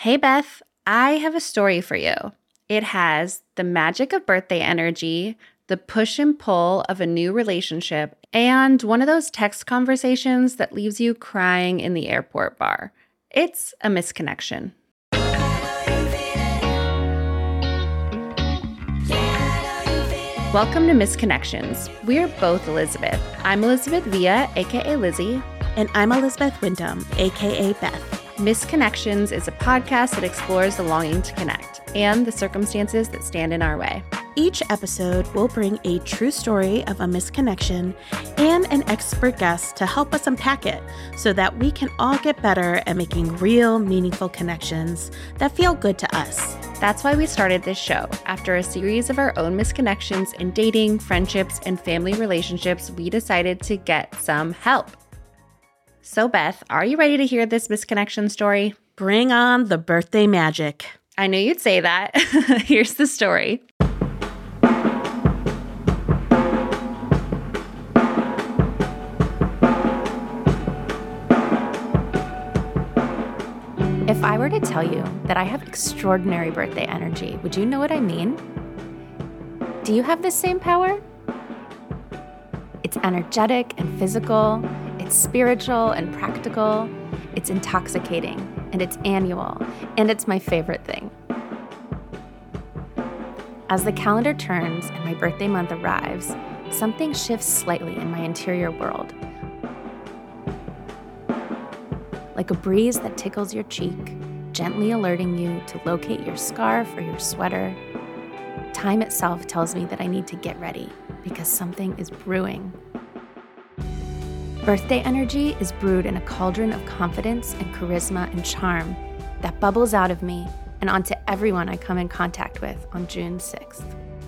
Hey Beth, I have a story for you. It has the magic of birthday energy, the push and pull of a new relationship, and one of those text conversations that leaves you crying in the airport bar. It's a misconnection. Welcome to Misconnections. We're both Elizabeth. I'm Elizabeth Villa, aka Lizzie. And I'm Elizabeth Wyndham, aka Beth. Misconnections is a podcast that explores the longing to connect and the circumstances that stand in our way. Each episode will bring a true story of a misconnection and an expert guest to help us unpack it so that we can all get better at making real, meaningful connections that feel good to us. That's why we started this show. After a series of our own misconnections in dating, friendships, and family relationships, we decided to get some help. So Beth, are you ready to hear this misconnection story? Bring on the birthday magic. I knew you'd say that. Here's the story. If I were to tell you that I have extraordinary birthday energy, would you know what I mean? Do you have the same power? It's energetic and physical. It's spiritual and practical. It's intoxicating, and it's annual, and it's my favorite thing. As the calendar turns and my birthday month arrives, something shifts slightly in my interior world. Like a breeze that tickles your cheek, gently alerting you to locate your scarf or your sweater. Time itself tells me that I need to get ready because something is brewing. Birthday energy is brewed in a cauldron of confidence and charisma and charm that bubbles out of me and onto everyone I come in contact with on June 6th.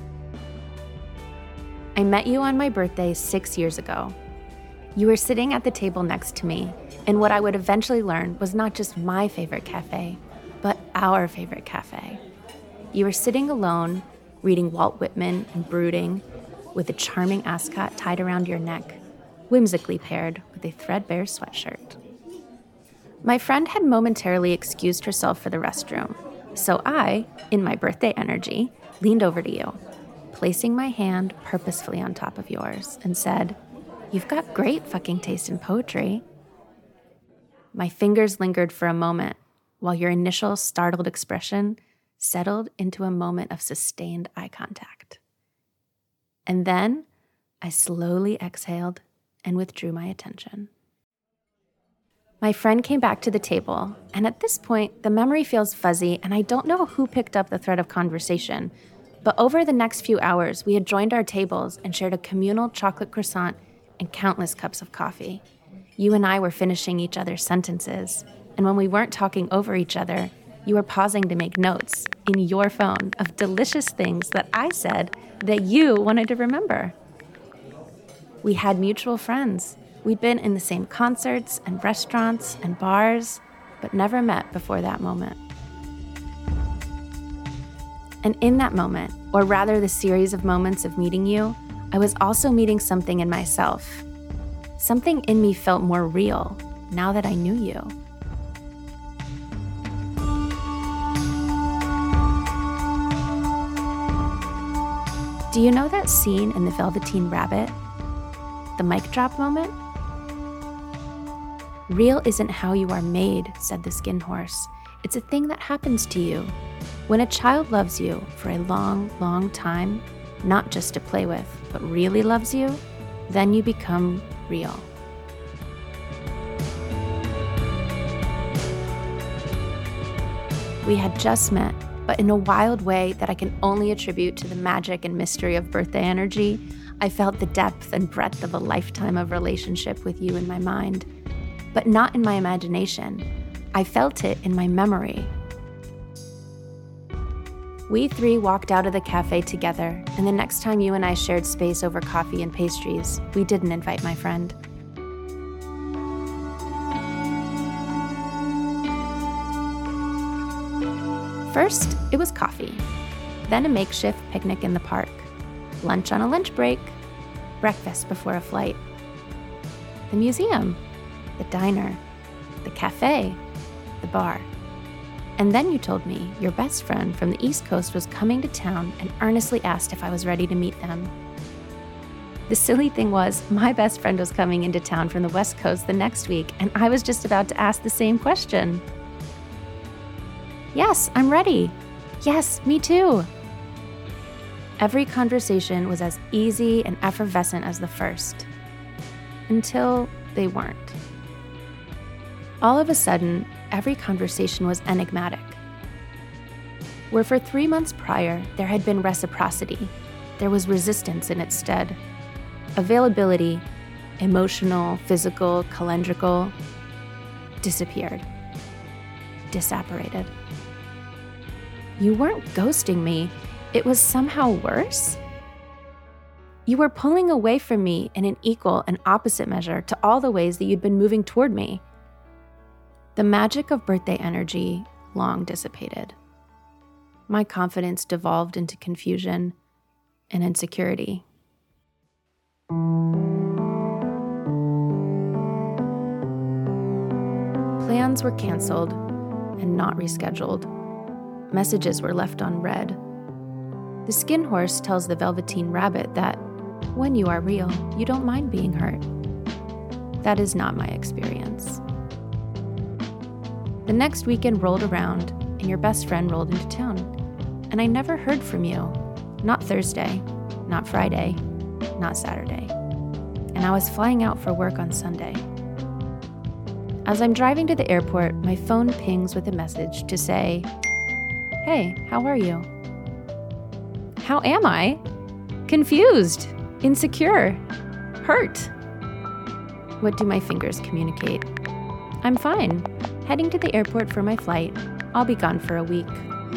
I met you on my birthday 6 years ago. You were sitting at the table next to me, and what I would eventually learn was not just my favorite cafe, but our favorite cafe. You were sitting alone, reading Walt Whitman and brooding, with a charming ascot tied around your neck, whimsically paired with a threadbare sweatshirt. My friend had momentarily excused herself for the restroom, so I, in my birthday energy, leaned over to you, placing my hand purposefully on top of yours, and said, "You've got great fucking taste in poetry." My fingers lingered for a moment, while your initial startled expression settled into a moment of sustained eye contact. And then I slowly exhaled and withdrew my attention. My friend came back to the table, and at this point, the memory feels fuzzy, and I don't know who picked up the thread of conversation. But over the next few hours, we had joined our tables and shared a communal chocolate croissant and countless cups of coffee. You and I were finishing each other's sentences, and when we weren't talking over each other, you were pausing to make notes in your phone of delicious things that I said that you wanted to remember. We had mutual friends. We'd been in the same concerts and restaurants and bars, but never met before that moment. And in that moment, or rather the series of moments of meeting you, I was also meeting something in myself. Something in me felt more real now that I knew you. Do you know that scene in The Velveteen Rabbit? The mic drop moment? "Real isn't how you are made," said the skin horse. "It's a thing that happens to you. When a child loves you for a long, long time, not just to play with, but really loves you, then you become real." We had just met, but in a wild way that I can only attribute to the magic and mystery of birthday energy, I felt the depth and breadth of a lifetime of relationship with you in my mind, but not in my imagination. I felt it in my memory. We three walked out of the cafe together, and the next time you and I shared space over coffee and pastries, we didn't invite my friend. First, it was coffee, then a makeshift picnic in the park, lunch on a lunch break, breakfast before a flight, the museum, the diner, the cafe, the bar. And then you told me your best friend from the East Coast was coming to town and earnestly asked if I was ready to meet them. The silly thing was, my best friend was coming into town from the West Coast the next week, and I was just about to ask the same question. Yes, I'm ready. Yes, me too. Every conversation was as easy and effervescent as the first, until they weren't. All of a sudden, every conversation was enigmatic. Where for 3 months prior, there had been reciprocity, there was resistance in its stead. Availability, emotional, physical, calendrical, disappeared, disapparated. You weren't ghosting me. It was somehow worse. You were pulling away from me in an equal and opposite measure to all the ways that you'd been moving toward me. The magic of birthday energy long dissipated. My confidence devolved into confusion and insecurity. Plans were canceled and not rescheduled. Messages were left unread. The skin horse tells the velveteen rabbit that when you are real, you don't mind being hurt. That is not my experience. The next weekend rolled around, and your best friend rolled into town. And I never heard from you. Not Thursday, not Friday, not Saturday. And I was flying out for work on Sunday. As I'm driving to the airport, my phone pings with a message to say, "Hey, how are you?" How am I? Confused, insecure, hurt. What do my fingers communicate? I'm fine. Heading to the airport for my flight. I'll be gone for a week.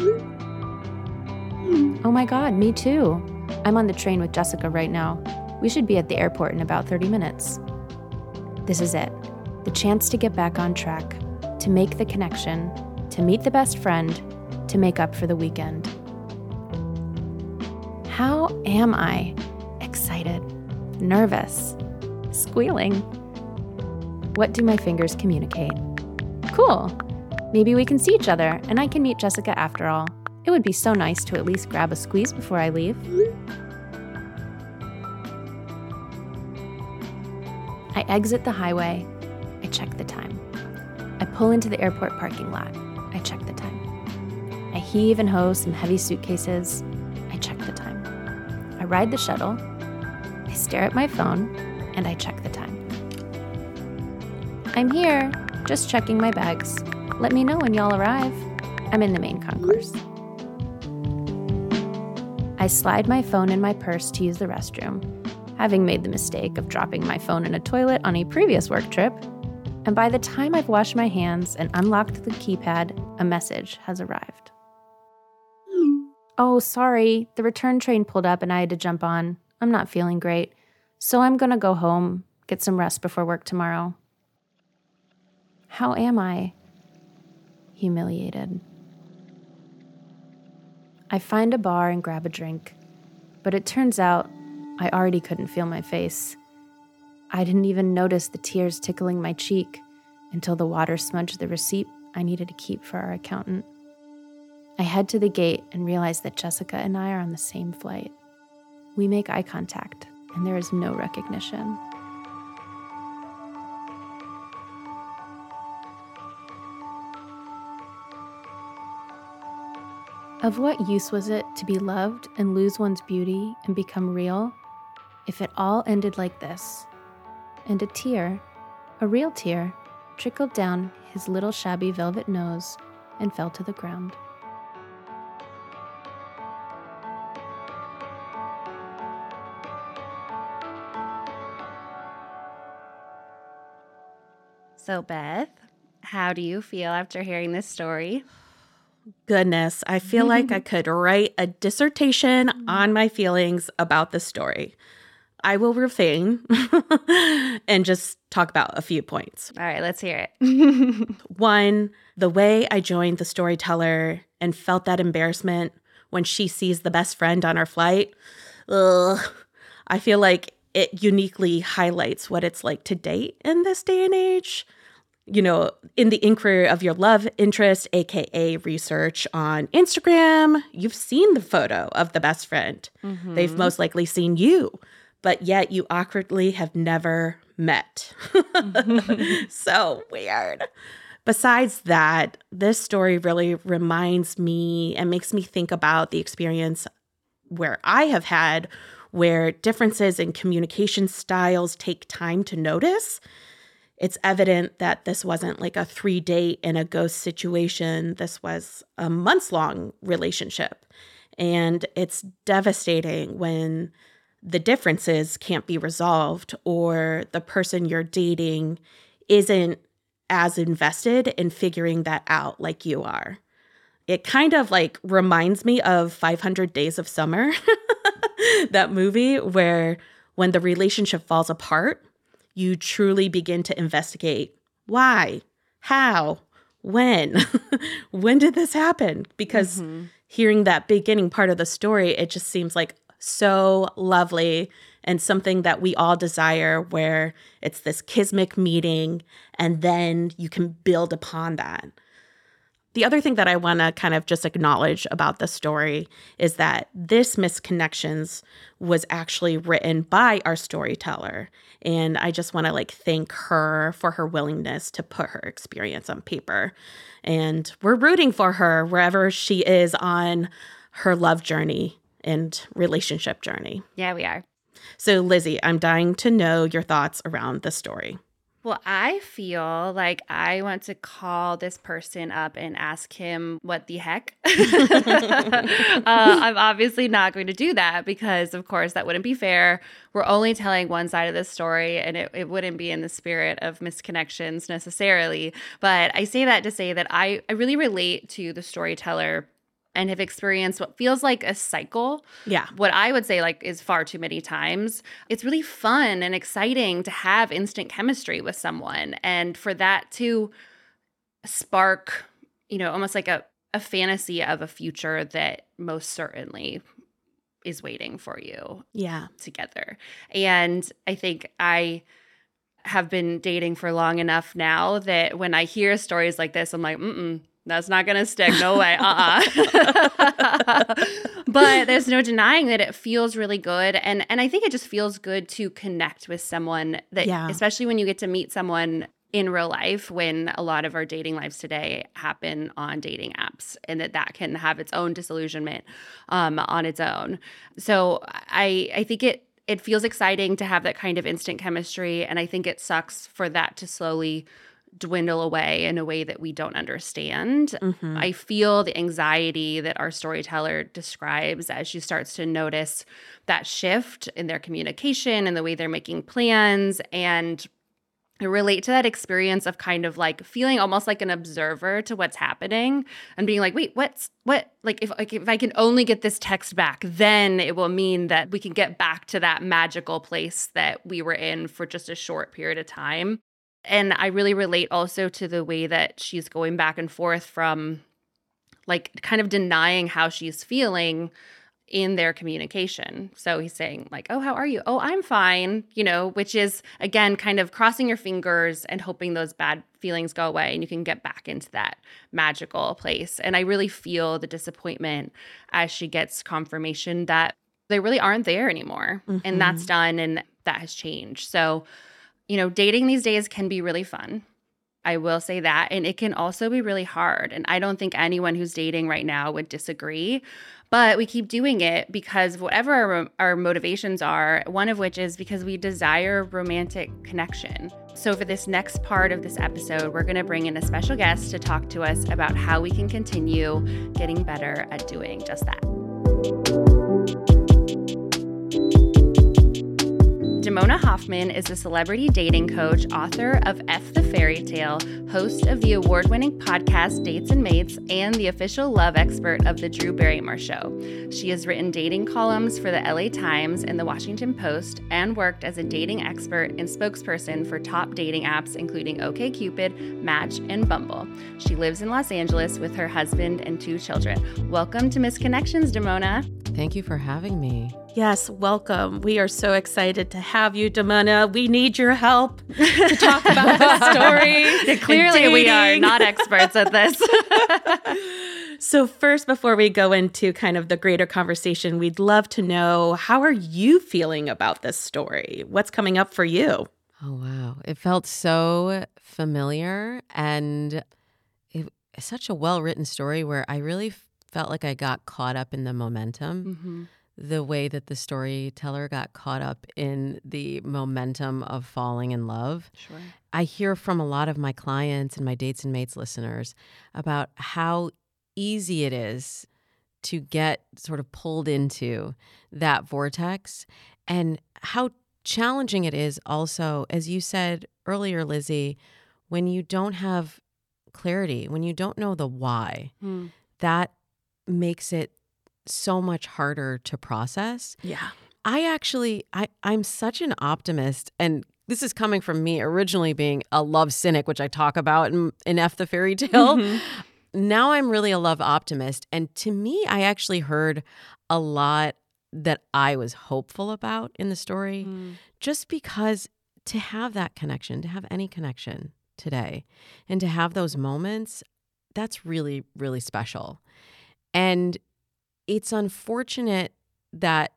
Oh my God, me too. I'm on the train with Jessica right now. We should be at the airport in about 30 minutes. This is it. The chance to get back on track, to make the connection, to meet the best friend, to make up for the weekend. How am I? Excited, nervous, squealing. What do my fingers communicate? Cool. Maybe we can see each other and I can meet Jessica after all. It would be so nice to at least grab a squeeze before I leave. I exit the highway. I check the time. I pull into the airport parking lot. I check the time. I heave and hoe some heavy suitcases. I check the time. I ride the shuttle. I stare at my phone and I check the time. I'm here, just checking my bags. Let me know when y'all arrive. I'm in the main concourse. I slide my phone in my purse to use the restroom, having made the mistake of dropping my phone in a toilet on a previous work trip. And by the time I've washed my hands and unlocked the keypad, a message has arrived. Oh, sorry, the return train pulled up and I had to jump on. I'm not feeling great, so I'm gonna go home, get some rest before work tomorrow. How am I? Humiliated. I find a bar and grab a drink, but it turns out I already couldn't feel my face. I didn't even notice the tears tickling my cheek until the water smudged the receipt I needed to keep for our accountant. I head to the gate and realize that Jessica and I are on the same flight. We make eye contact, and there is no recognition. Of what use was it to be loved and lose one's beauty and become real if it all ended like this? And a tear, a real tear, trickled down his little shabby velvet nose and fell to the ground. So, Beth, how do you feel after hearing this story? Goodness, I feel like I could write a dissertation on my feelings about the story. I will refrain and just talk about a few points. All right, let's hear it. One, the way I joined the storyteller and felt that embarrassment when she sees the best friend on our flight. I feel like it uniquely highlights what it's like to date in this day and age. in the inquiry of your love interest, aka research on Instagram, you've seen the photo of the best friend. Mm-hmm. They've most likely seen you, but yet you awkwardly have never met. So weird. Besides that, this story really reminds me and makes me think about the experience where I have had where differences in communication styles take time to notice. It's evident that this wasn't like a 3-date and a ghost situation. This was a months-long relationship. And it's devastating when the differences can't be resolved or the person you're dating isn't as invested in figuring that out like you are. It kind of like reminds me of 500 Days of Summer, that movie where when the relationship falls apart, you truly begin to investigate why, how, when, when did this happen? Because hearing that beginning part of the story, it just seems like so lovely and something that we all desire, where it's this kismic meeting and then you can build upon that. The other thing that I want to kind of just acknowledge about the story is that this Misconnections was actually written by our storyteller. And I just want to thank her for her willingness to put her experience on paper. And we're rooting for her wherever she is on her love journey and relationship journey. Yeah, we are. So Lizzie, I'm dying to know your thoughts around the story. Well, I feel like I want to call this person up and ask him what the heck. I'm obviously not going to do that because, of course, that wouldn't be fair. We're only telling one side of the story, and it wouldn't be in the spirit of Misconnections necessarily. But I say that to say that I really relate to the storyteller and have experienced what feels like a cycle. Yeah. What I would say is far too many times. It's really fun and exciting to have instant chemistry with someone. And for that to spark, almost like a fantasy of a future that most certainly is waiting for you. Yeah. Together. And I think I have been dating for long enough now that when I hear stories like this, I'm like, that's not going to stick. No way. But there's no denying that it feels really good. And I think it just feels good to connect with someone that, especially when you get to meet someone in real life, when a lot of our dating lives today happen on dating apps, and that can have its own disillusionment on its own. So I think it feels exciting to have that kind of instant chemistry. And I think it sucks for that to slowly dwindle away in a way that we don't understand. Mm-hmm. I feel the anxiety that our storyteller describes as she starts to notice that shift in their communication and the way they're making plans. And I relate to that experience of kind of feeling almost like an observer to what's happening and being like, wait, what? If I can only get this text back, then it will mean that we can get back to that magical place that we were in for just a short period of time. And I really relate also to the way that she's going back and forth from kind of denying how she's feeling in their communication. So he's saying oh, how are you? Oh, I'm fine, which is, again, kind of crossing your fingers and hoping those bad feelings go away and you can get back into that magical place. And I really feel the disappointment as she gets confirmation that they really aren't there anymore. Mm-hmm. And that's done and that has changed. So dating these days can be really fun. I will say that. And it can also be really hard. And I don't think anyone who's dating right now would disagree. But we keep doing it because of whatever our motivations are, one of which is because we desire romantic connection. So for this next part of this episode, we're going to bring in a special guest to talk to us about how we can continue getting better at doing just that. Damona Hoffman is a celebrity dating coach, author of F the Fairy Tale, host of the award-winning podcast Dates and Mates, and the official love expert of The Drew Barrymore Show. She has written dating columns for the LA Times and the Washington Post and worked as a dating expert and spokesperson for top dating apps including OkCupid, Match, and Bumble. She lives in Los Angeles with her husband and 2 children. Welcome to Misconnections, Damona. Thank you for having me. Yes, welcome. We are so excited to have you, Damona. We need your help to talk about this story. Clearly, we are not experts at this. So first, before we go into kind of the greater conversation, we'd love to know, how are you feeling about this story? What's coming up for you? Oh, wow. It felt so familiar, and it's such a well-written story where I really felt like I got caught up in the momentum, the way that the storyteller got caught up in the momentum of falling in love. Sure. I hear from a lot of my clients and my Dates and Mates listeners about how easy it is to get sort of pulled into that vortex, and how challenging it is also, as you said earlier, Lizzie, when you don't have clarity, when you don't know the why, that makes it so much harder to process. Yeah. I'm such an optimist, and this is coming from me originally being a love cynic, which I talk about in F the Fairy Tale. Now I'm really a love optimist. And to me, I actually heard a lot that I was hopeful about in the story, just because to have that connection, to have any connection today, and to have those moments, that's really, really special. And it's unfortunate that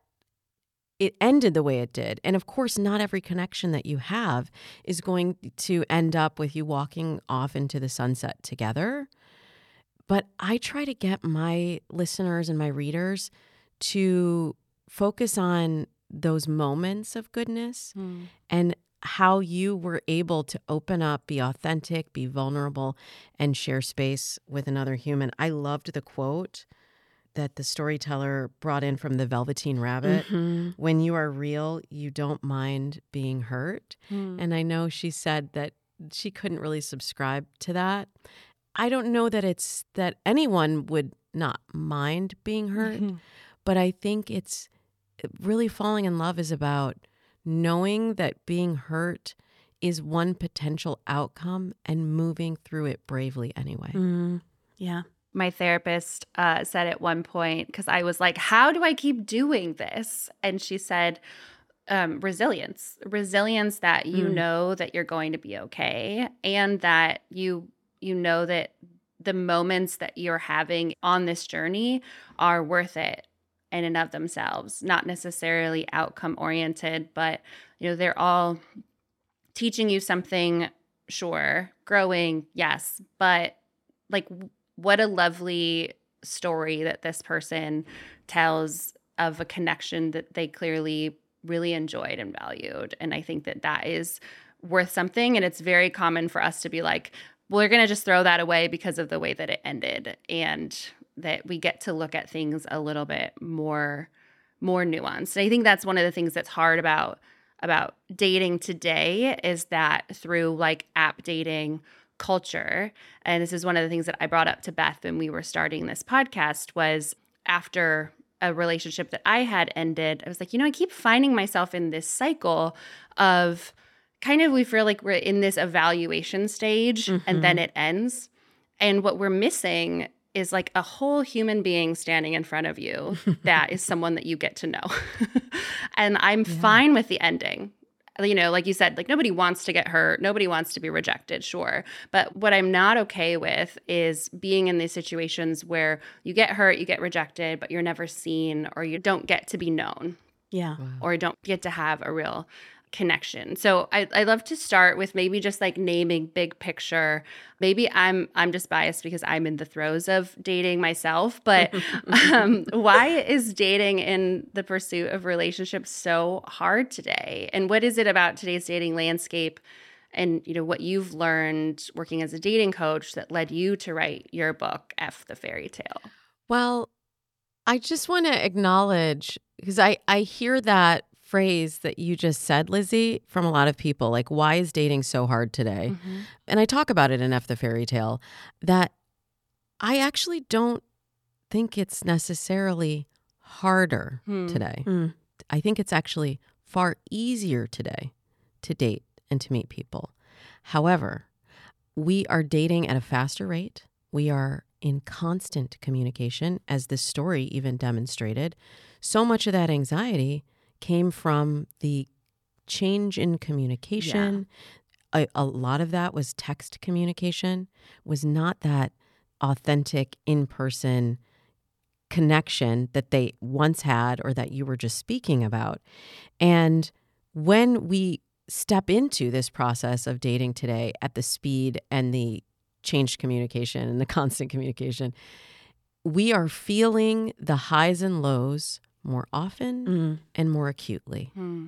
it ended the way it did. And of course, not every connection that you have is going to end up with you walking off into the sunset together. But I try to get my listeners and my readers to focus on those moments of goodness and how you were able to open up, be authentic, be vulnerable, and share space with another human. I loved the quote that the storyteller brought in from the Velveteen Rabbit. When you are real, you don't mind being hurt. And I know she said that she couldn't really subscribe to that. I don't know that it's that anyone would not mind being hurt, but I think it's really falling in love is about knowing that being hurt is one potential outcome and moving through it bravely anyway. Yeah. My therapist said at one point, because I was like, how do I keep doing this? And she said, resilience that you know that you're going to be okay, and that you know that the moments that you're having on this journey are worth it in and of themselves, not necessarily outcome oriented, but they're all teaching you something, sure, growing, yes, but like what a lovely story that this person tells of a connection that they clearly really enjoyed and valued. And I think that is worth something. And it's very common for us to be like, well, we're going to just throw that away because of the way that it ended, and that we get to look at things a little bit more nuanced. And I think that's one of the things that's hard about dating today, is that through like app dating culture, and this is one of the things that I brought up to Beth when we were starting this podcast, was after a relationship that I had ended, I was like, I keep finding myself in this cycle of kind of, we feel like we're in this evaluation stage and then it ends. And what we're missing is like a whole human being standing in front of you that is someone that you get to know. And I'm fine with the ending. Like you said, like nobody wants to get hurt. Nobody wants to be rejected, sure. But what I'm not okay with is being in these situations where you get hurt, you get rejected, but you're never seen, or you don't get to be known. Yeah. Wow. Or don't get to have a real connection. So I love to start with maybe just like naming big picture. Maybe I'm just biased because I'm in the throes of dating myself, but why is dating in the pursuit of relationships so hard today? And what is it about today's dating landscape and what you've learned working as a dating coach that led you to write your book, F the Fairy Tale? Well, I just want to acknowledge, because I hear that phrase that you just said, Lizzie, from a lot of people, like, why is dating so hard today? And I talk about it in F the Fairy Tale, that I actually don't think it's necessarily harder today. I think it's actually far easier today to date and to meet people. However, we are dating at a faster rate. We are in constant communication, as this story even demonstrated, so much of that anxiety came from the change in communication. Yeah. A lot of that was text communication, was not that authentic in-person connection that they once had or that you were just speaking about. And when we step into this process of dating today at the speed and the changed communication and the constant communication, we are feeling the highs and lows more often and more acutely.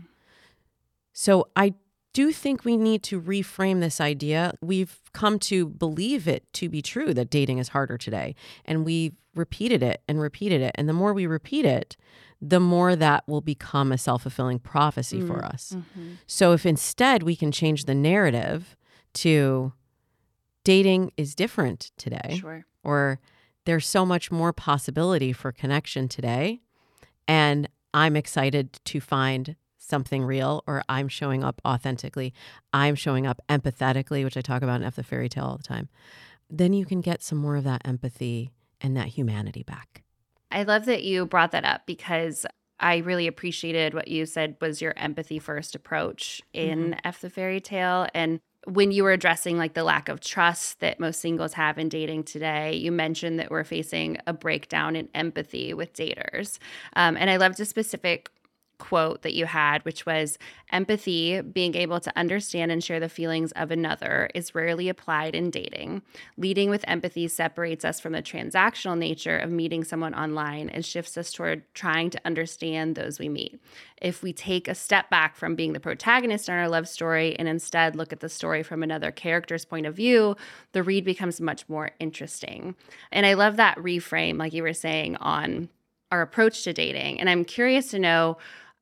So I do think we need to reframe this idea. We've come to believe it to be true that dating is harder today. And we've repeated it and repeated it. And the more we repeat it, the more that will become a self-fulfilling prophecy for us. So if instead we can change the narrative to dating is different today, or there's so much more possibility for connection today, and I'm excited to find something real, or I'm showing up authentically, I'm showing up empathetically, which I talk about in F the Fairy Tale all the time, then you can get some more of that empathy and that humanity back. I love that you brought that up, because I really appreciated what you said was your empathy first approach in F the Fairy Tale. And when you were addressing like the lack of trust that most singles have in dating today, you mentioned that we're facing a breakdown in empathy with daters. And I loved a specific quote that you had, which was, empathy, being able to understand and share the feelings of another, is rarely applied in dating. Leading with empathy separates us from the transactional nature of meeting someone online and shifts us toward trying to understand those we meet. If we take a step back from being the protagonist in our love story and instead look at the story from another character's point of view, the read becomes much more interesting. And I love that reframe, like you were saying, on our approach to dating. And I'm curious to know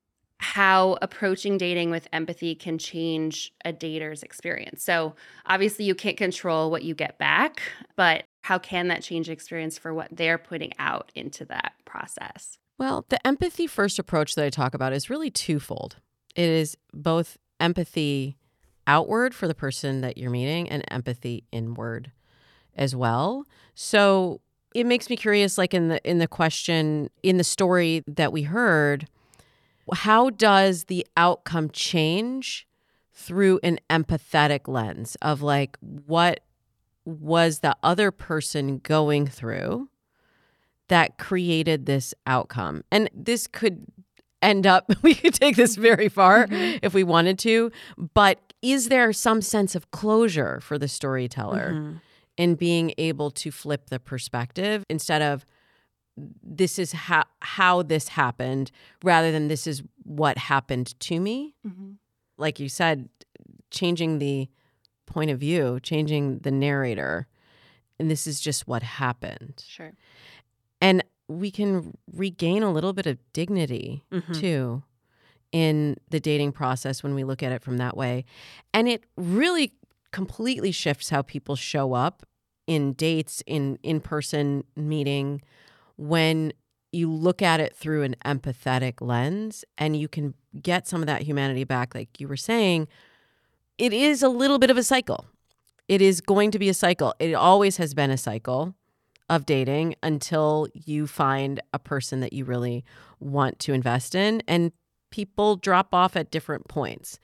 how approaching dating with empathy can change a dater's experience. So obviously you can't control what you get back, but how can that change the experience for what they're putting out into that process? Well, the empathy first approach that I talk about is really twofold. It is both empathy outward for the person that you're meeting and empathy inward as well. So it makes me curious, like in the question, in the story that we heard, how does the outcome change through an empathetic lens of like, what was the other person going through that created this outcome? And this could end up, we could take this very far if we wanted to, but is there some sense of closure for the storyteller in being able to flip the perspective instead of, this is how this happened, rather than this is what happened to me? Like you said, changing the point of view, changing the narrator, and this is just what happened. Sure. And we can regain a little bit of dignity too in the dating process when we look at it from that way. And it really completely shifts how people show up in dates, in in-person meeting, when you look at it through an empathetic lens and you can get some of that humanity back. Like you were saying, it is a little bit of a cycle. It is going to be a cycle. It always has been a cycle of dating until you find a person that you really want to invest in. And people drop off at different points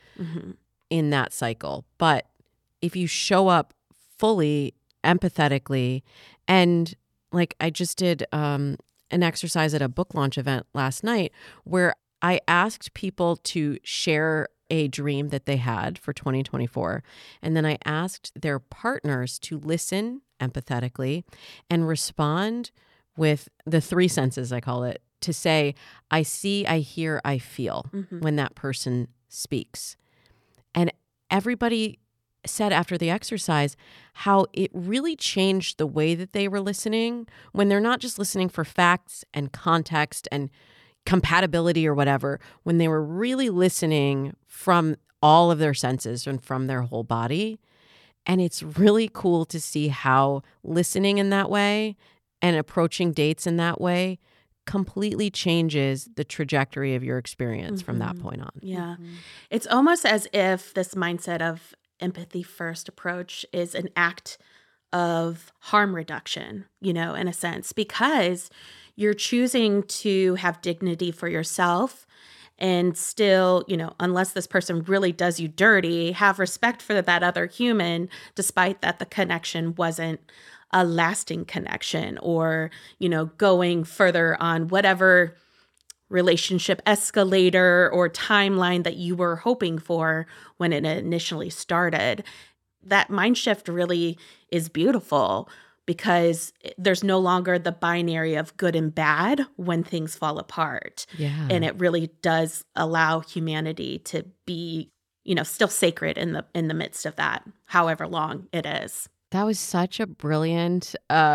in that cycle. But if you show up fully empathetically, and like I just did an exercise at a book launch event last night where I asked people to share a dream that they had for 2024. And then I asked their partners to listen empathetically and respond with the three senses, I call it, to say, I see, I hear, I feel when that person speaks. And everybody said after the exercise how it really changed the way that they were listening when they're not just listening for facts and context and compatibility or whatever, when they were really listening from all of their senses and from their whole body. And it's really cool to see how listening in that way and approaching dates in that way completely changes the trajectory of your experience from that point on. Yeah. It's almost as if this mindset of empathy first approach is an act of harm reduction, in a sense, because you're choosing to have dignity for yourself and still, unless this person really does you dirty, have respect for that other human, despite that the connection wasn't a lasting connection or, going further on whatever relationship escalator or timeline that you were hoping for when it initially started. That mind shift really is beautiful because there's no longer the binary of good and bad when things fall apart. Yeah. And it really does allow humanity to be, still sacred in the midst of that, however long it is. That was such a brilliant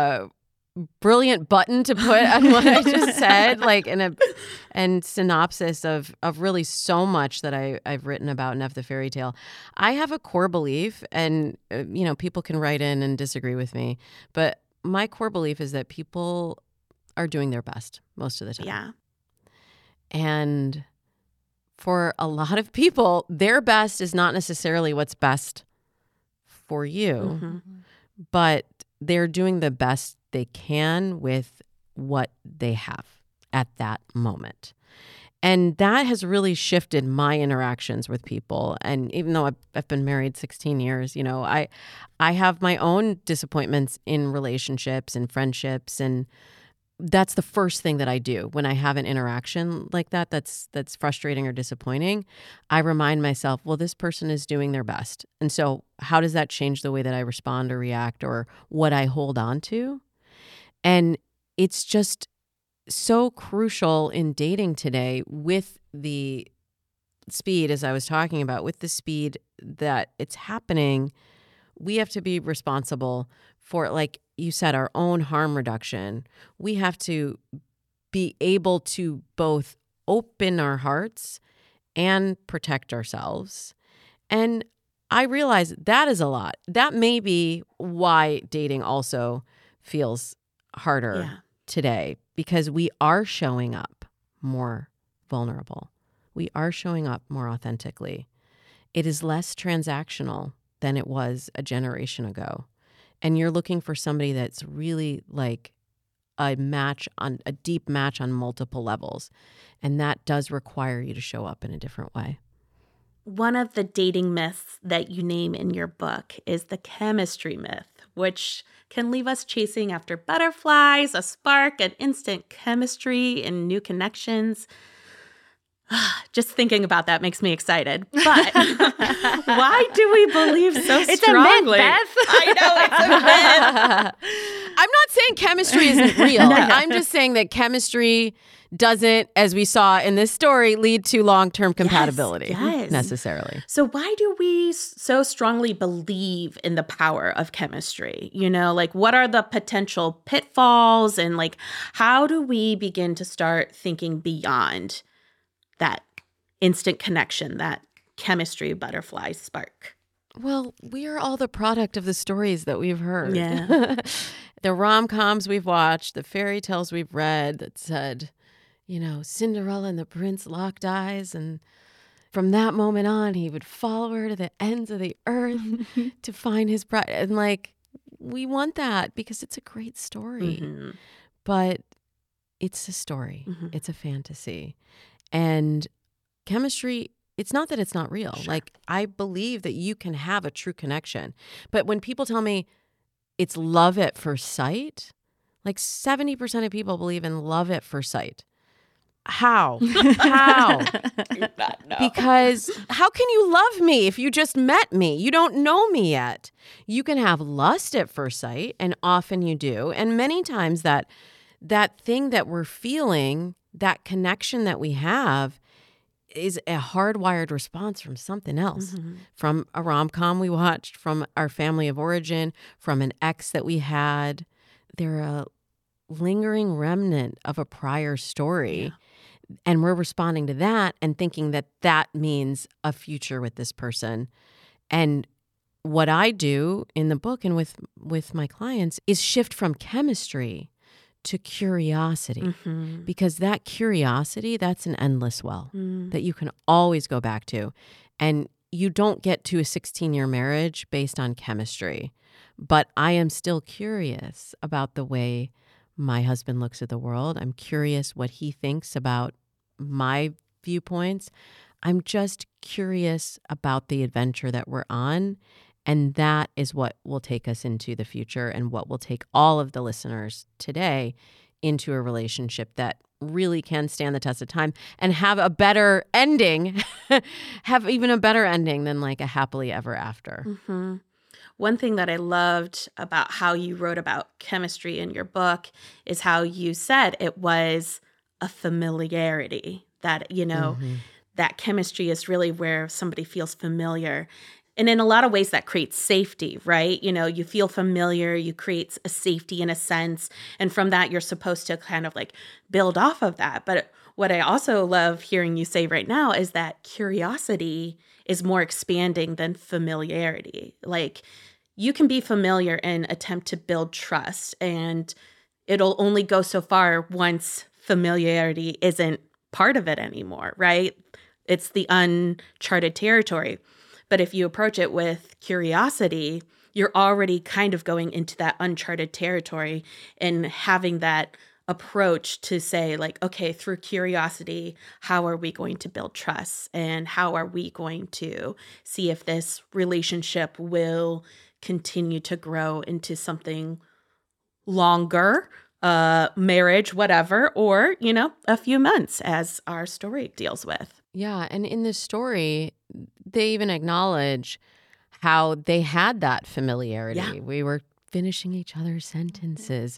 button to put on what I just said, like and synopsis of really so much that I've written about in F the Fairy Tale. I have a core belief, and people can write in and disagree with me, but my core belief is that people are doing their best most of the time. Yeah. And for a lot of people, their best is not necessarily what's best for you, but they're doing the best they can with what they have at that moment. And that has really shifted my interactions with people. And even though I've been married 16 years, I have my own disappointments in relationships and friendships. And that's the first thing that I do when I have an interaction like that that's frustrating or disappointing. I remind myself, well, this person is doing their best. And so how does that change the way that I respond or react or what I hold on to? And it's just so crucial in dating today with the speed, as I was talking about, with the speed that it's happening. We have to be responsible for, like you said, our own harm reduction. We have to be able to both open our hearts and protect ourselves. And I realize that is a lot. That may be why dating also feels harder today, because we are showing up more vulnerable. We are showing up more authentically. It is less transactional than it was a generation ago. And you're looking for somebody that's really like a deep match on multiple levels. And that does require you to show up in a different way. One of the dating myths that you name in your book is the chemistry myth, which can leave us chasing after butterflies, a spark, and instant chemistry and new connections. Just thinking about that makes me excited. But why do we believe so strongly? It's a myth, Beth. I know, it's a myth. I'm not saying chemistry isn't real. No. I'm just saying that chemistry doesn't, as we saw in this story, lead to long-term compatibility necessarily. So why do we so strongly believe in the power of chemistry? What are the potential pitfalls, and how do we begin to start thinking beyond that instant connection, that chemistry butterfly spark? Well, we are all the product of the stories that we've heard. Yeah. The rom-coms we've watched, the fairy tales we've read that said, Cinderella and the prince locked eyes, and from that moment on, he would follow her to the ends of the earth to find his bride. And we want that because it's a great story. Mm-hmm. But it's a story. Mm-hmm. It's a fantasy. And chemistry, it's not that it's not real. Sure. I believe that you can have a true connection. But when people tell me it's love at first sight, 70% of people believe in love at first sight. How? How? Because how can you love me if you just met me? You don't know me yet. You can have lust at first sight, and often you do. And many times that thing that we're feeling, that connection that we have, is a hardwired response from something else, from a rom-com we watched, from our family of origin, from an ex that we had. They're a lingering remnant of a prior story. Yeah. And we're responding to that and thinking that that means a future with this person. And what I do in the book and with my clients is shift from chemistry to curiosity, because that curiosity, that's an endless well that you can always go back to. And you don't get to a 16-year marriage based on chemistry, but I am still curious about the way my husband looks at the world. I'm curious what he thinks about my viewpoints. I'm just curious about the adventure that we're on. And that is what will take us into the future and what will take all of the listeners today into a relationship that really can stand the test of time and have a better ending, have even a better ending than like a happily ever after. Mm-hmm. One thing that I loved about how you wrote about chemistry in your book is how you said it was a familiarity, that, that chemistry is really where somebody feels familiar. And in a lot of ways that creates safety, right? You feel familiar, you create a safety in a sense. And from that, you're supposed to kind of like build off of that. But what I also love hearing you say right now is that curiosity is more expanding than familiarity. Like, you can be familiar and attempt to build trust, and it'll only go so far once familiarity isn't part of it anymore, right? It's the uncharted territory. But if you approach it with curiosity, you're already kind of going into that uncharted territory and having that approach to say, like, okay, through curiosity, how are we going to build trust? And how are we going to see if this relationship will continue to grow into something longer, marriage, whatever, or, a few months, as our story deals with. Yeah. And in this story, they even acknowledge how they had that familiarity. Yeah. We were finishing each other's sentences.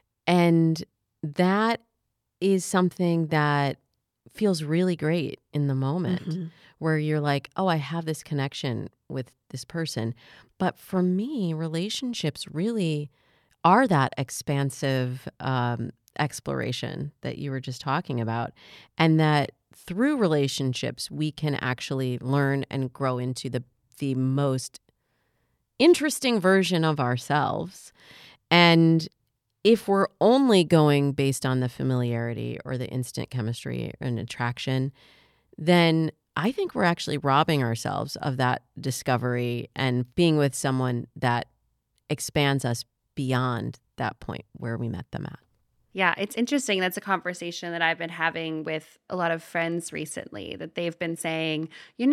And that is something that feels really great in the moment, where you're like, oh, I have this connection with this person. But for me, relationships really are that expansive exploration that you were just talking about. And that through relationships, we can actually learn and grow into the most interesting version of ourselves. And if we're only going based on the familiarity or the instant chemistry and attraction, then I think we're actually robbing ourselves of that discovery and being with someone that expands us beyond that point where we met them at. Yeah, it's interesting. That's a conversation that I've been having with a lot of friends recently, that they've been saying,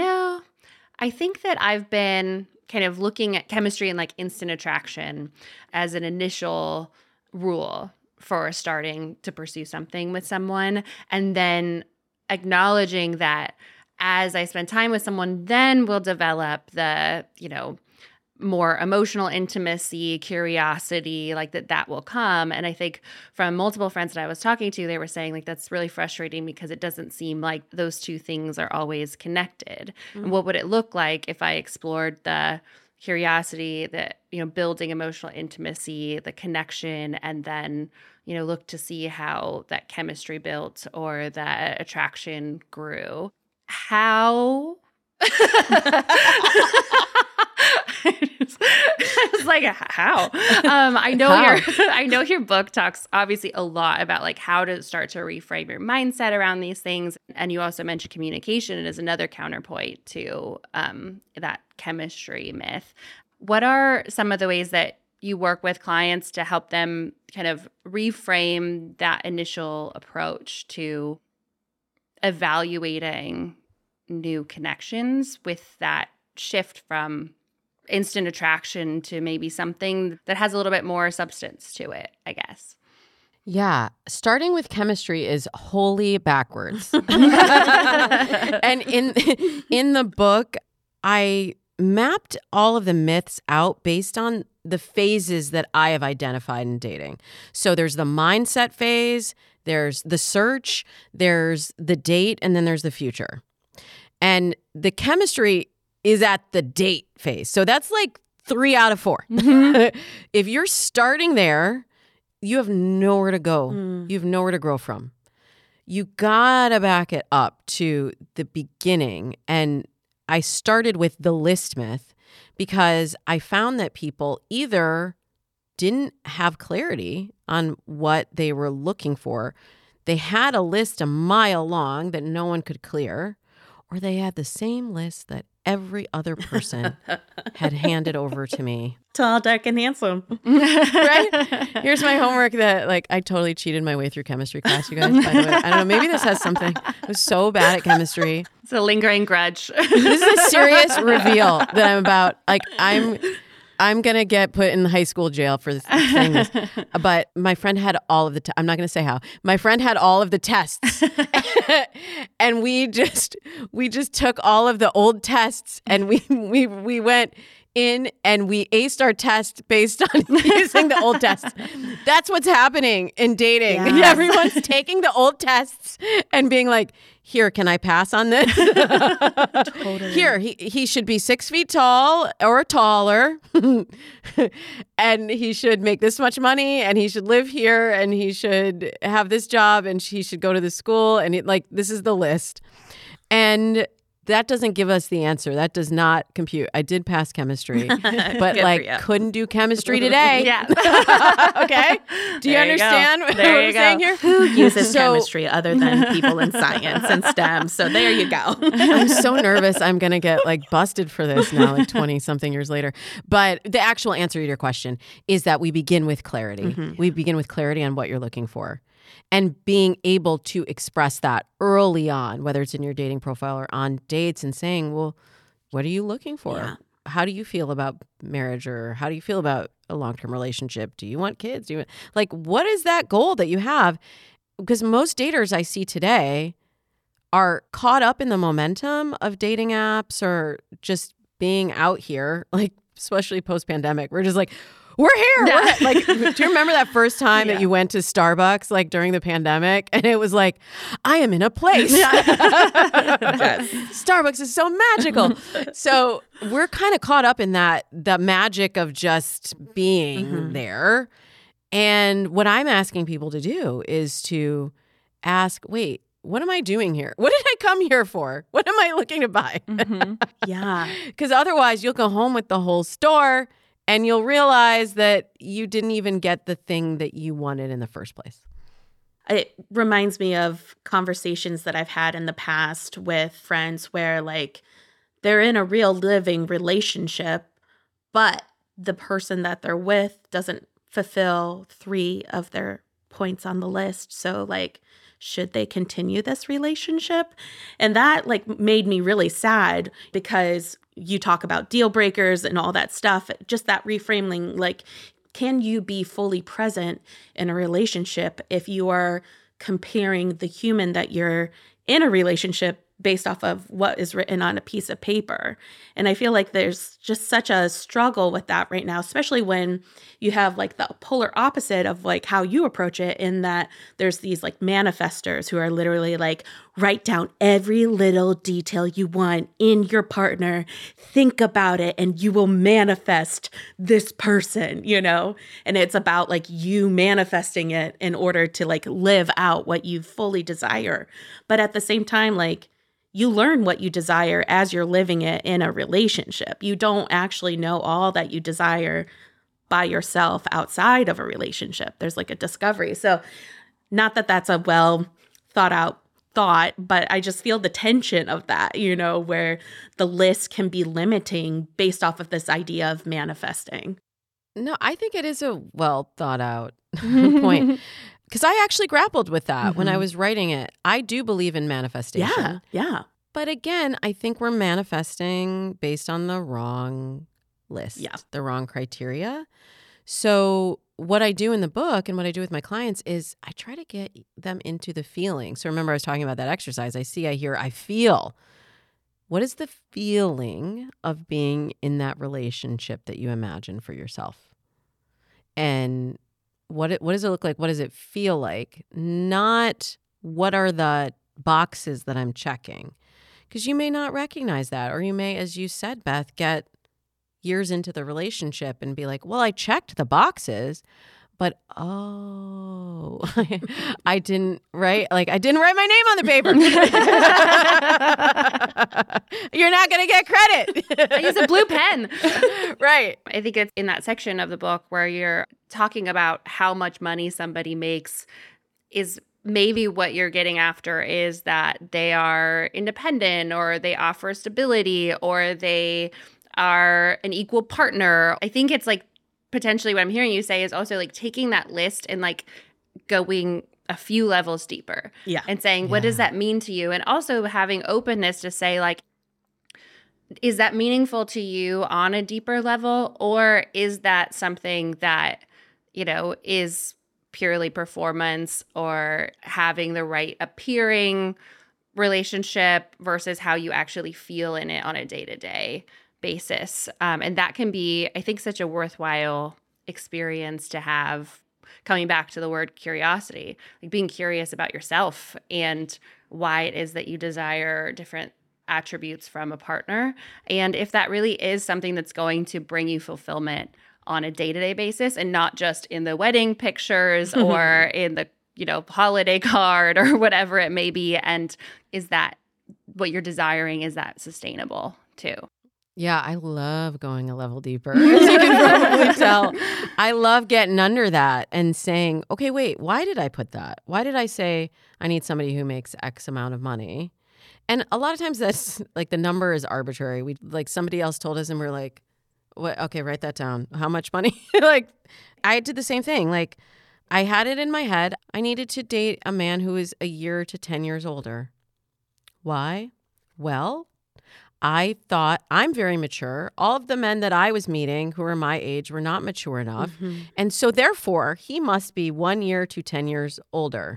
I think that I've been kind of looking at chemistry and like instant attraction as an initial rule for starting to pursue something with someone, and then acknowledging that as I spend time with someone, then we'll develop the, more emotional intimacy, curiosity, like that will come. And I think from multiple friends that I was talking to, they were saying like that's really frustrating because it doesn't seem like those two things are always connected. And what would it look like if I explored the curiosity, the building emotional intimacy, the connection, and then look to see how that chemistry built or that attraction grew? How? I was like, how? I know your book talks obviously a lot about like how to start to reframe your mindset around these things, and you also mentioned communication as another counterpoint to that chemistry myth. What are some of the ways that you work with clients to help them kind of reframe that initial approach to evaluating new connections with that shift from instant attraction to maybe something that has a little bit more substance to it, I guess? Yeah. Starting with chemistry is wholly backwards. And in the book, I mapped all of the myths out based on the phases that I have identified in dating. So there's the mindset phase, there's the search, there's the date, and then there's the future. And the chemistry is at the date phase. So that's like 3 out of 4. Mm-hmm. If you're starting there, you have nowhere to go. You have nowhere to grow from. You gotta back it up to the beginning. And I started with the list myth because I found that people either didn't have clarity on what they were looking for. They had a list a mile long that no one could clear, or they had the same list that every other person had handed over to me. Tall, dark, and handsome. Right? Here's my homework that like I totally cheated my way through chemistry class, you guys. By the way, I don't know. Maybe this has something. I was so bad at chemistry. It's a lingering grudge. This is a serious reveal that I'm about. Like I'm going to get put in high school jail for saying this. But my friend had all of the I'm not going to say how. My friend had all of the tests. And we just took all of the old tests and we went in and we aced our test based on using the old tests. That's what's happening in dating. Yes. Everyone's taking the old tests and being like, here, can I pass on this? Totally. Here, he should be 6 feet tall or taller. And he should make this much money and he should live here and he should have this job and he should go to this school. And this is the list. And that doesn't give us the answer. That does not compute. I did pass chemistry, but couldn't do chemistry today. Yeah. Okay. Do you understand what I'm saying here? Who uses chemistry other than people in science and STEM? So there you go. I'm so nervous. I'm going to get like busted for this now, like 20 something years later. But the actual answer to your question is that we begin with clarity. Mm-hmm. We begin with clarity on what you're looking for. And being able to express that early on, whether it's in your dating profile or on dates, and saying, well, what are you looking for? Yeah. How do you feel about marriage, or how do you feel about a long-term relationship? Do you want kids? What is that goal that you have? Because most daters I see today are caught up in the momentum of dating apps or just being out here, like especially post-pandemic. We're just like, we're here. Yeah. Do you remember that first time that you went to Starbucks, like during the pandemic, and it was like, I am in a place. Yes. Starbucks is so magical. So we're kind of caught up in the magic of just being there. And what I'm asking people to do is to ask, wait, what am I doing here? What did I come here for? What am I looking to buy? Yeah. Because otherwise you'll go home with the whole store. And you'll realize that you didn't even get the thing that you wanted in the first place. It reminds me of conversations that I've had in the past with friends where like they're in a real living relationship, but the person that they're with doesn't fulfill 3 of their points on the list. So like, should they continue this relationship? And that like made me really sad because you talk about deal breakers and all that stuff, just that reframing, like, can you be fully present in a relationship if you are comparing the human that you're in a relationship based off of what is written on a piece of paper? And I feel like there's just such a struggle with that right now, especially when you have like the polar opposite of like how you approach it, in that there's these like manifestors who are literally like, write down every little detail you want in your partner, think about it, and you will manifest this person, you know? And it's about like you manifesting it in order to like live out what you fully desire. But at the same time, like, you learn what you desire as you're living it in a relationship. You don't actually know all that you desire by yourself outside of a relationship. There's like a discovery. So not that that's a well thought out thought, but I just feel the tension of that, you know, where the list can be limiting based off of this idea of manifesting. No, I think it is a well thought out point. Because I actually grappled with that when I was writing it. I do believe in manifestation. Yeah. But again, I think we're manifesting based on the wrong list, the wrong criteria. So what I do in the book and what I do with my clients is I try to get them into the feeling. So remember I was talking about that exercise. I see, I hear, I feel. What is the feeling of being in that relationship that you imagine for yourself? And what does it look like? What does it feel like? Not what are the boxes that I'm checking? Because you may not recognize that, or you may, as you said, Beth, get years into the relationship and be like, well, I checked the boxes, but I didn't write my name on the paper. You're not going to get credit. I use a blue pen. Right. I think it's in that section of the book where you're talking about how much money somebody makes is maybe what you're getting after is that they are independent, or they offer stability, or they are an equal partner. I think it's like potentially what I'm hearing you say is also like taking that list and like going a few levels deeper. Yeah. And saying, what does that mean to you? And also having openness to say, like, is that meaningful to you on a deeper level? Or is that something that, you know, is purely performance or having the right appearing relationship versus how you actually feel in it on a day-to-day basis? And that can be, I think, such a worthwhile experience to have, coming back to the word curiosity, like being curious about yourself and why it is that you desire different attributes from a partner. And if that really is something that's going to bring you fulfillment on a day-to-day basis and not just in the wedding pictures or in the, you know, holiday card or whatever it may be. And is that what you're desiring? Is that sustainable too? Yeah, I love going a level deeper, as you can probably tell. I love getting under that and saying, okay, wait, why did I put that? Why did I say I need somebody who makes X amount of money? And a lot of times that's like the number is arbitrary. We like somebody else told us and we're like, what? Okay, write that down. How much money? Like I did the same thing. Like I had it in my head. I needed to date a man who is a year to 10 years older. Why? Well, I thought I'm very mature. All of the men that I was meeting who were my age were not mature enough. And so therefore, he must be 1 year to 10 years older.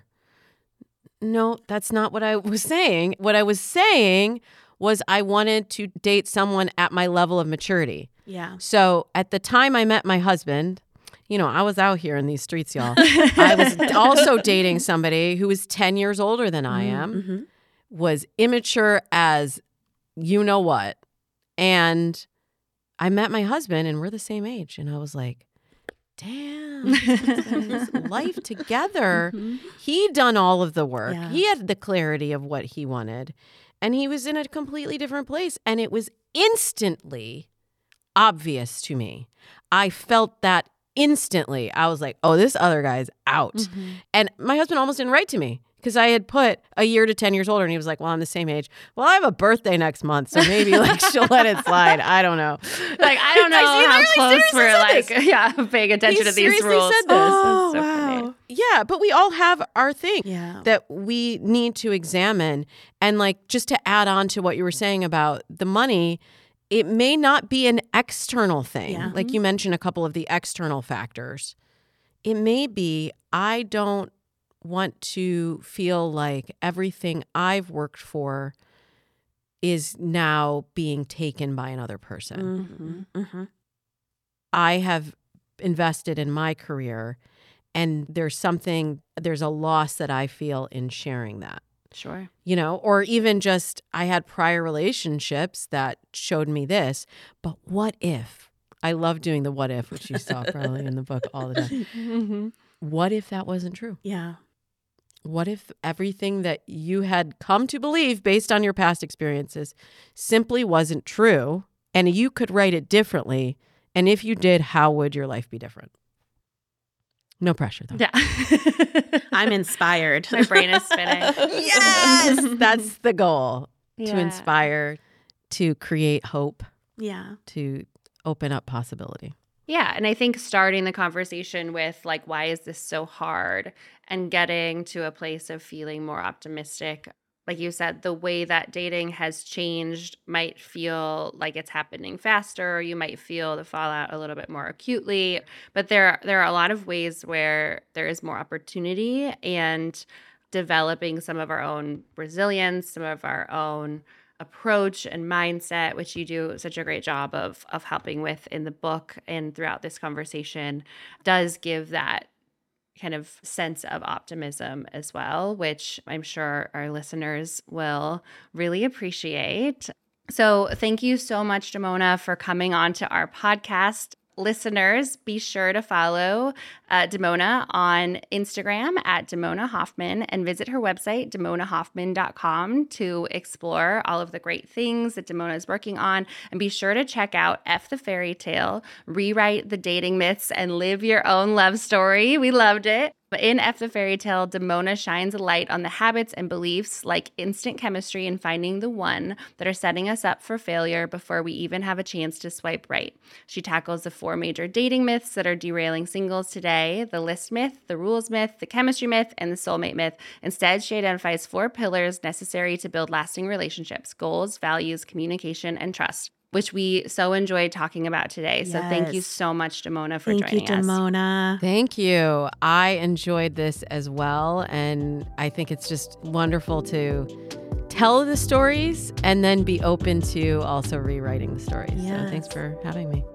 No, that's not what I was saying. What I was saying was I wanted to date someone at my level of maturity. Yeah. So at the time I met my husband, you know, I was out here in these streets, y'all. I was also dating somebody who was 10 years older than I am, was immature as you know what. And I met my husband and we're the same age. And I was like, damn, his life together. He'd done all of the work. Yeah. He had the clarity of what he wanted. And he was in a completely different place. And it was instantly obvious to me. I felt that instantly. I was like, oh, this other guy's out. And my husband almost didn't write to me because I had put a year to 10 years older. And he was like, well, I'm the same age. Well, I have a birthday next month. So maybe like she'll let it slide. I don't know. Like, I don't know how close we're like, paying attention to these rules. Said this. Oh, so wow. Funny. Yeah, but we all have our thing that we need to examine. And like, just to add on to what you were saying about the money, it may not be an external thing. Yeah. Like you mentioned a couple of the external factors. It may be, I don't want to feel like everything I've worked for is now being taken by another person. I have invested in my career, and there's a loss that I feel in sharing that. Sure. You know, or even just I had prior relationships that showed me this, but what if? I love doing the what if, which you saw probably in the book all the time. What if that wasn't true? Yeah. What if everything that you had come to believe based on your past experiences simply wasn't true, and you could write it differently? And if you did, how would your life be different? No pressure, though. Yeah. I'm inspired. My brain is spinning. Yes! That's the goal. To inspire, to create hope. Yeah. To open up possibility. Yeah. And I think starting the conversation with like, why is this so hard? And getting to a place of feeling more optimistic. Like you said, the way that dating has changed might feel like it's happening faster. You might feel the fallout a little bit more acutely. But there are a lot of ways where there is more opportunity, and developing some of our own resilience, some of our own approach and mindset, which you do such a great job of helping with in the book and throughout this conversation, does give that kind of sense of optimism as well, which I'm sure our listeners will really appreciate. So thank you so much, Damona, for coming on to our podcast. Listeners, be sure to follow Damona on Instagram at Damona Hoffman and visit her website, damonahoffman.com, to explore all of the great things that Damona is working on. And be sure to check out F the Fairy Tale, Rewrite the Dating Myths, and Live Your Own Love Story. We loved it. In F the Fairy Tale, Damona shines a light on the habits and beliefs like instant chemistry and finding the one that are setting us up for failure before we even have a chance to swipe right. She tackles the 4 major dating myths that are derailing singles today: the list myth, the rules myth, the chemistry myth, and the soulmate myth. Instead, she identifies 4 pillars necessary to build lasting relationships: goals, values, communication, and trust, which we so enjoyed talking about today. So thank you so much, Damona, for joining us. Thank you, Damona. Thank you. I enjoyed this as well. And I think it's just wonderful to tell the stories and then be open to also rewriting the stories. Yes. So thanks for having me.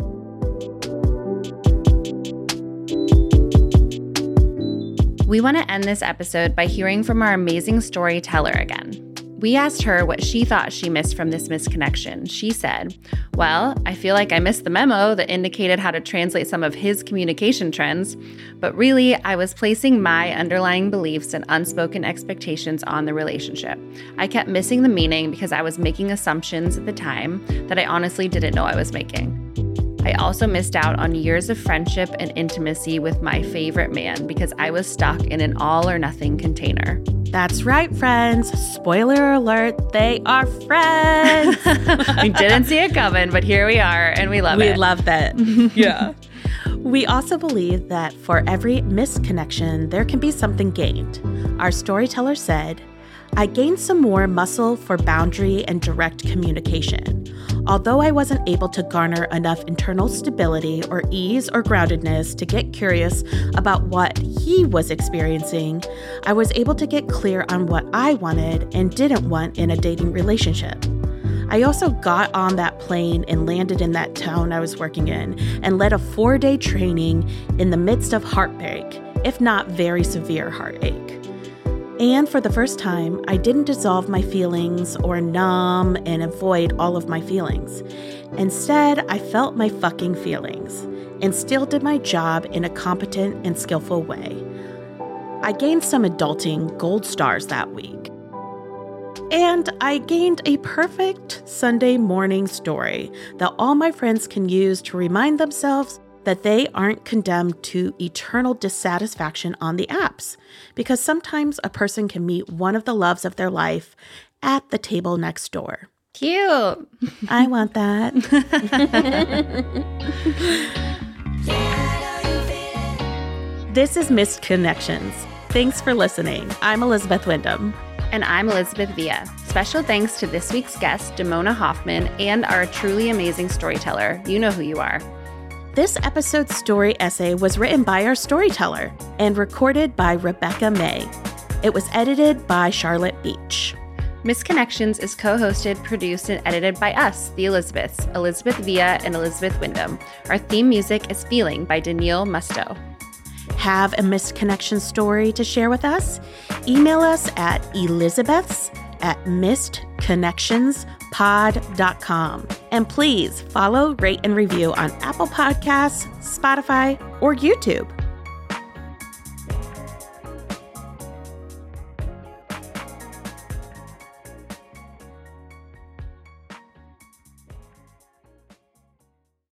We want to end this episode by hearing from our amazing storyteller again. We asked her what she thought she missed from this misconnection. She said, "Well, I feel like I missed the memo that indicated how to translate some of his communication trends, but really I was placing my underlying beliefs and unspoken expectations on the relationship. I kept missing the meaning because I was making assumptions at the time that I honestly didn't know I was making. I also missed out on years of friendship and intimacy with my favorite man because I was stuck in an all or nothing container." That's right, friends. Spoiler alert, they are friends. We didn't see it coming, but here we are, and we love it. We love that. Yeah. We also believe that for every misconnection, there can be something gained. Our storyteller said, "I gained some more muscle for boundary and direct communication. Although I wasn't able to garner enough internal stability or ease or groundedness to get curious about what he was experiencing, I was able to get clear on what I wanted and didn't want in a dating relationship. I also got on that plane and landed in that town I was working in and led a 4-day training in the midst of heartbreak, if not very severe heartache. And for the first time, I didn't dissolve my feelings or numb and avoid all of my feelings. Instead, I felt my fucking feelings and still did my job in a competent and skillful way. I gained some adulting gold stars that week. And I gained a perfect Sunday morning story that all my friends can use to remind themselves that they aren't condemned to eternal dissatisfaction on the apps, because sometimes a person can meet one of the loves of their life at the table next door." Cute. I want that. This is Missed Connections. Thanks for listening. I'm Elizabeth Wyndham. And I'm Elizabeth Villa. Special thanks to this week's guest, Damona Hoffman, and our truly amazing storyteller. You know who you are. This episode's story essay was written by our storyteller and recorded by Rebecca May. It was edited by Charlotte Beach. Misconnections is co-hosted, produced, and edited by us, the Elizabeths, Elizabeth Villa and Elizabeth Wyndham. Our theme music is Feeling by Daniil Musto. Have a misconnection story to share with us? Email us at elizabeths@missedconnectionspod.com. And please follow, rate, and review on Apple Podcasts, Spotify, or YouTube.